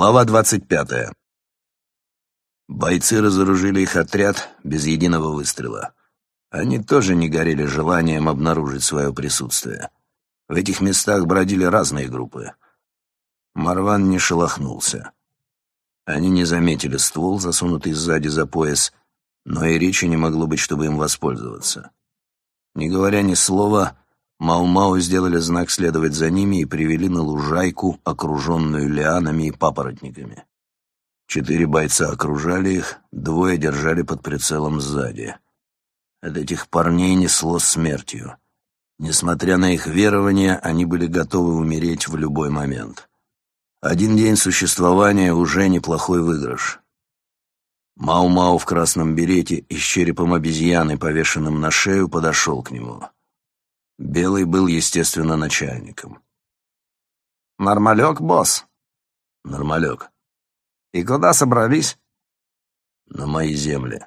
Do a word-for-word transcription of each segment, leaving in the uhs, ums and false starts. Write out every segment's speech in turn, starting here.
Глава двадцать пятая. Бойцы разоружили их отряд без единого выстрела. Они тоже не горели желанием обнаружить свое присутствие. В этих местах бродили разные группы. Марван не шелохнулся. Они не заметили ствол, засунутый сзади за пояс, но и речи не могло быть, чтобы им воспользоваться. Не говоря ни слова, Мау-Мау сделали знак следовать за ними и привели на лужайку, окруженную лианами и папоротниками. Четыре бойца окружали их, двое держали под прицелом сзади. От этих парней несло смертью. Несмотря на их верования, они были готовы умереть в любой момент. Один день существования уже неплохой выигрыш. Мау-Мау в красном берете и с черепом обезьяны, повешенным на шею, подошел к нему. Белый был, естественно, начальником. «Нормалек, босс?» «Нормалек. И куда собрались?» «На мои земли».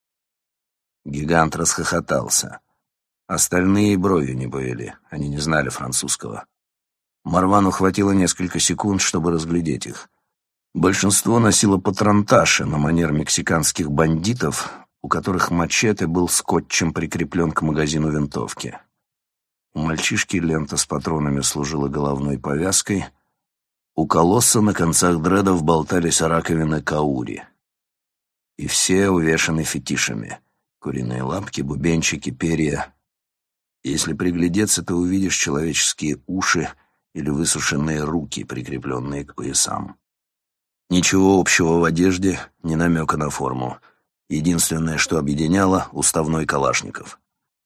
Гигант расхохотался. Остальные бровью не повели, они не знали французского. Марвану хватило несколько секунд, чтобы разглядеть их. Большинство носило патронташи на манер мексиканских бандитов, у которых мачете был скотчем прикреплен к магазину винтовки. У мальчишки лента с патронами служила головной повязкой, у колосса на концах дредов болтались раковины каури. И все увешаны фетишами — куриные лапки, бубенчики, перья. Если приглядеться, то увидишь человеческие уши или высушенные руки, прикрепленные к поясам. Ничего общего в одежде, ни намека на форму. Единственное, что объединяло — уставной калашников.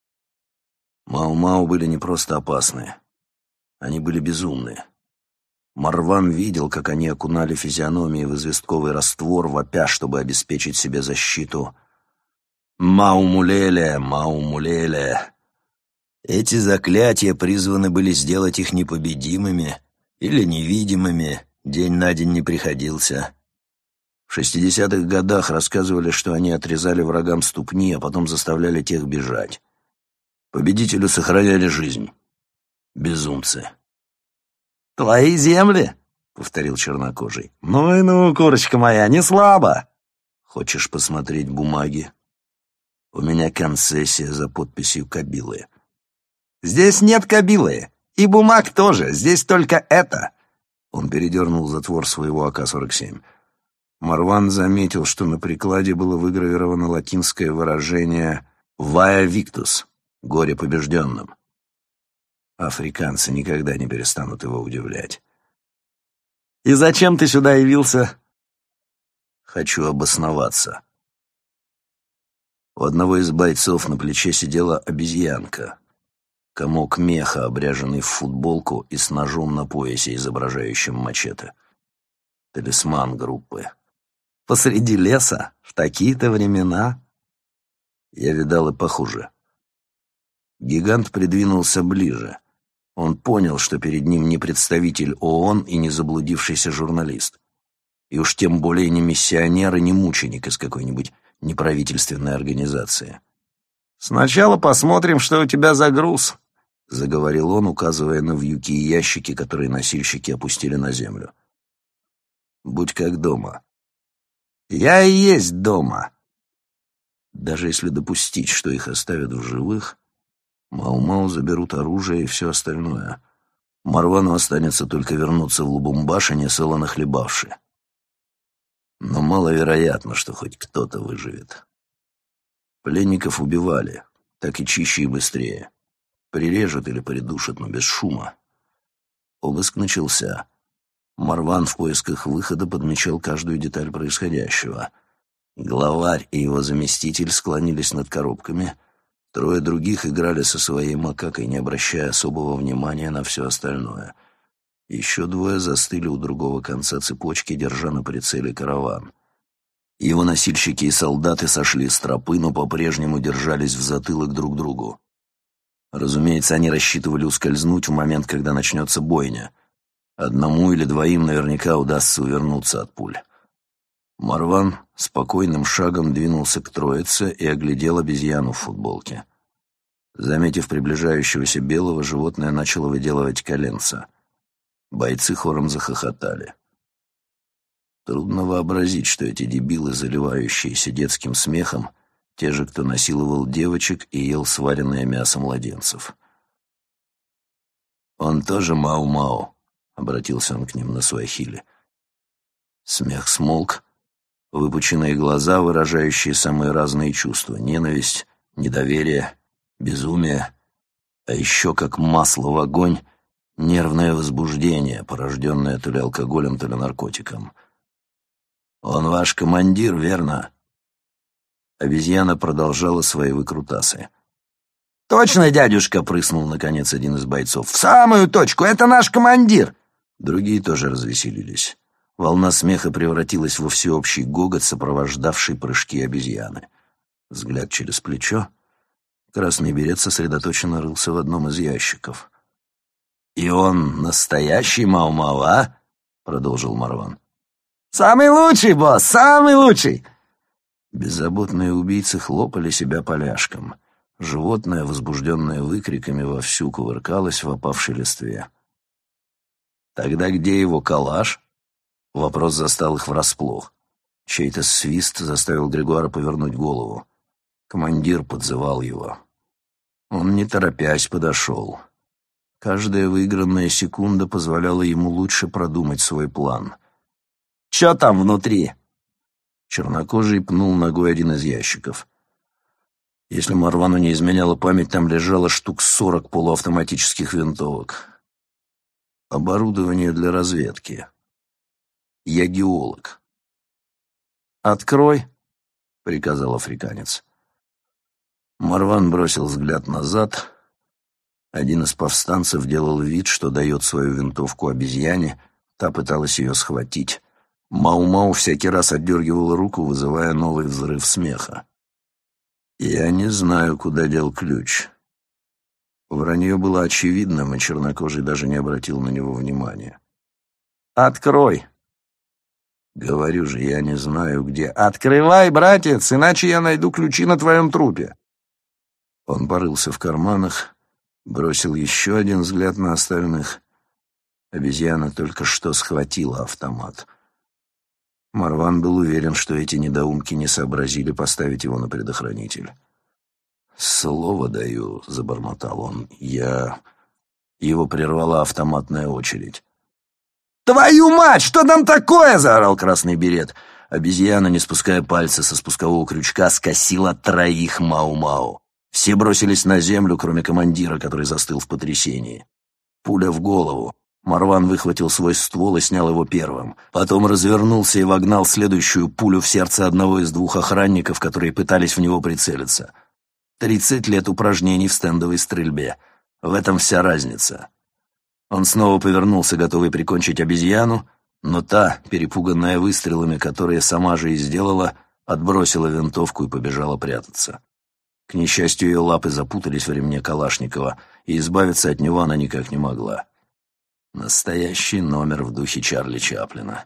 Мау-Мау были не просто опасны. Они были безумны. Марван видел, как они окунали физиономии в известковый раствор, вопя, чтобы обеспечить себе защиту. «Мау-Мулеле! Мау-Мулеле!» Эти заклятия призваны были сделать их непобедимыми или невидимыми, день на день не приходился. В шестидесятых годах рассказывали, что они отрезали врагам ступни, а потом заставляли тех бежать. Победителю сохраняли жизнь. Безумцы. «Твои земли?» — повторил чернокожий. «Ну и ну, курочка моя, не слабо!» «Хочешь посмотреть бумаги? У меня концессия за подписью Кабилы». «Здесь нет Кабилы, и бумаг тоже, здесь только это!» Он передернул затвор своего а ка сорок семь. Марван заметил, что на прикладе было выгравировано латинское выражение «Via Victus» — «Горе побежденным». Африканцы никогда не перестанут его удивлять. «И зачем ты сюда явился?» «Хочу обосноваться». У одного из бойцов на плече сидела обезьянка. Комок меха, обряженный в футболку и с ножом на поясе, изображающим мачете. Талисман группы. «Посреди леса? В такие-то времена?» Я видал и похуже. Гигант придвинулся ближе. Он понял, что перед ним не представитель ООН и не заблудившийся журналист. И уж тем более не миссионер и не мученик из какой-нибудь неправительственной организации. «Сначала посмотрим, что у тебя за груз», — заговорил он, указывая на вьюки и ящики, которые носильщики опустили на землю. «Будь как дома». «Я и есть дома». Даже если допустить, что их оставят в живых, Мау-Мау заберут оружие и все остальное. Марвану останется только вернуться в Лубумбаши, несолоно хлебавши. Но маловероятно, что хоть кто-то выживет. Пленников убивали, так и чище и быстрее. Прирежут или придушат, но без шума. Обыск начался. Марван в поисках выхода подмечал каждую деталь происходящего. Главарь и его заместитель склонились над коробками. Трое других играли со своей макакой, не обращая особого внимания на все остальное. Еще двое застыли у другого конца цепочки, держа на прицеле караван. Его носильщики и солдаты сошли с тропы, но по-прежнему держались в затылок друг другу. Разумеется, они рассчитывали ускользнуть в момент, когда начнется бойня. Одному или двоим наверняка удастся увернуться от пуль. Марван спокойным шагом двинулся к троице и оглядел обезьяну в футболке. Заметив приближающегося белого, животное начало выделывать коленца. Бойцы хором захохотали. Трудно вообразить, что эти дебилы, заливающиеся детским смехом, те же, кто насиловал девочек и ел сваренное мясо младенцев. «Он тоже Мау-Мау», — обратился он к ним на суахили. Смех смолк, выпученные глаза, выражающие самые разные чувства — ненависть, недоверие, безумие, а еще как масло в огонь — нервное возбуждение, порожденное то ли алкоголем, то ли наркотиком. «Он ваш командир, верно?» Обезьяна продолжала свои выкрутасы. «Точно, дядюшка!» — прыснул, наконец, один из бойцов. «В самую точку! Это наш командир!» Другие тоже развеселились. Волна смеха превратилась во всеобщий гогот, сопровождавший прыжки обезьяны. Взгляд через плечо. Красный берет сосредоточенно рылся в одном из ящиков. «И он настоящий Мау-Мау, а?» — продолжил Марван. «Самый лучший, босс, самый лучший!» Беззаботные убийцы хлопали себя поляшком. Животное, возбужденное выкриками, вовсю кувыркалось в опавшей листве. «Тогда где его калаш?» Вопрос застал их врасплох. Чей-то свист заставил Григуара повернуть голову. Командир подзывал его. Он, не торопясь, подошел. Каждая выигранная секунда позволяла ему лучше продумать свой план. «Чё там внутри?» Чернокожий пнул ногой один из ящиков. Если Марвану не изменяла память, там лежало штук сорок полуавтоматических винтовок. Оборудование для разведки. Я геолог. «Открой», — приказал африканец. Марван бросил взгляд назад. Один из повстанцев делал вид, что дает свою винтовку обезьяне, та пыталась ее схватить. Мау-Мау всякий раз отдергивал руку, вызывая новый взрыв смеха. «Я не знаю, куда дел ключ». Вранье было очевидным, и чернокожий даже не обратил на него внимания. «Открой!» «Говорю же, я не знаю, где...» «Открывай, братец, иначе я найду ключи на твоем трупе!» Он порылся в карманах, бросил еще один взгляд на остальных. Обезьяна только что схватила автомат. Марван был уверен, что эти недоумки не сообразили поставить его на предохранитель. «Слово даю», — забормотал он, — «я...» Его прервала автоматная очередь. «Твою мать, что там такое?» — заорал красный берет. Обезьяна, не спуская пальца со спускового крючка, скосила троих Мау-Мау. Все бросились на землю, кроме командира, который застыл в потрясении. Пуля в голову. Марван выхватил свой ствол и снял его первым. Потом развернулся и вогнал следующую пулю в сердце одного из двух охранников, которые пытались в него прицелиться. Тридцать лет упражнений в стендовой стрельбе. В этом вся разница. Он снова повернулся, готовый прикончить обезьяну, но та, перепуганная выстрелами, которые сама же и сделала, отбросила винтовку и побежала прятаться. К несчастью, ее лапы запутались в ремне Калашникова, и избавиться от него она никак не могла. Настоящий номер в духе Чарли Чаплина.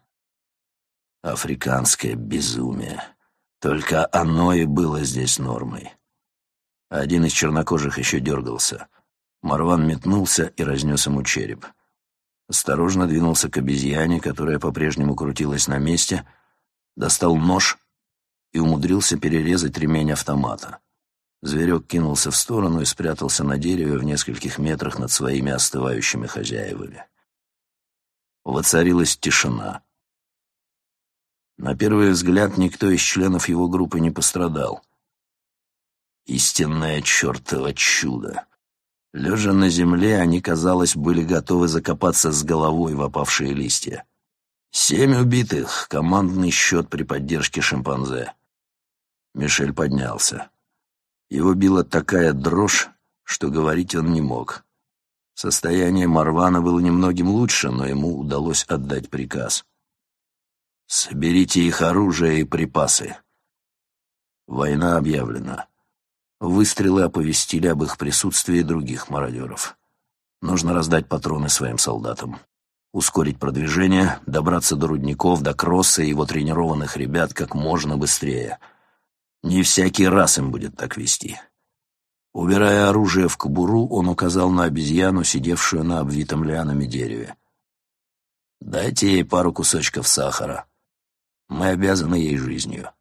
Африканское безумие. Только оно и было здесь нормой. Один из чернокожих еще дергался. Марван метнулся и разнес ему череп. Осторожно двинулся к обезьяне, которая по-прежнему крутилась на месте, достал нож и умудрился перерезать ремень автомата. Зверек кинулся в сторону и спрятался на дереве в нескольких метрах над своими остывающими хозяевами. Воцарилась тишина. На первый взгляд никто из членов его группы не пострадал. Истинное чертово чудо. Лежа на земле, они, казалось, были готовы закопаться с головой в опавшие листья. Семь убитых, командный счет при поддержке шимпанзе. Мишель поднялся. Его била такая дрожь, что говорить он не мог. Состояние Марвана было немногим лучше, но ему удалось отдать приказ. «Соберите их оружие и припасы». Война объявлена. Выстрелы оповестили об их присутствии других мародеров. Нужно раздать патроны своим солдатам. Ускорить продвижение, добраться до рудников, до Кросса и его тренированных ребят как можно быстрее. Не всякий раз им будет так вести. Убирая оружие в кобуру, он указал на обезьяну, сидевшую на обвитом лианами дереве. «Дайте ей пару кусочков сахара. Мы обязаны ей жизнью.